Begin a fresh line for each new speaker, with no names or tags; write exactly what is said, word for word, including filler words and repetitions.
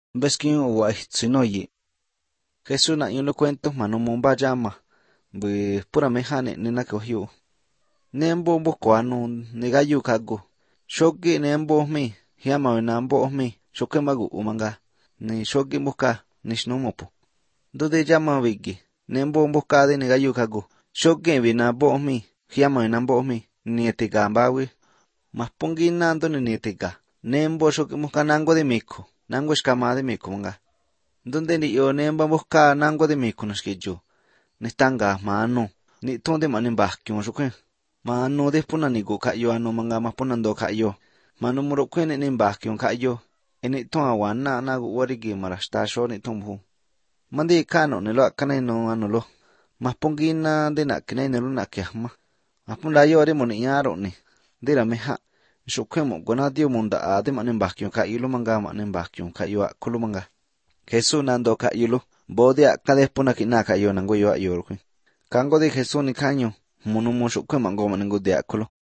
Beskin uwa itsinoyi. Jesús na yung lo cuentos manumumba llama. Bu pura mejane nina kohyu. Nembo mbo kwanu negayu kagu. Shoki nembo mi. Hiama wenambo mi. Shoke magu umanga. Ni shoki mbuka nishnumopo. Dude llama vigi. Nembo mbuka de negayu kagu. Shoki vinabo mi. Hiama wenambo mi. Nietiga mbawi. Maspungi nando ni nietiga. Nembo shoki mbuka nango de miku. Nango shkama de miku manga. Donde ni yo nemba mbuka nango de miku nashkiju. Nitanga manu. Ni tonde manin bakyo shukwen. Manu de puna ni go kayo ano manga mapunando kayo. Manu muro kwene ni bakyo kayo. Eni tonga wana na gu warigi marashta sho ni tombu. Mandi kano nilo akane no anulo. Maspungina de na kine nilo na kiahma. Mapunda yo de moni yaro ni. Dira meha. Shukwen mo gona dio munda ade manin bakyo kayo lo manga manin bakyo kayo akulu manga. Jesús nando kayo lo. Bode akade puna kina kayo nango yo ayo rukwen. Kango de Jesús ni kanyo. Munu mo shukwen mango manengo de akulu.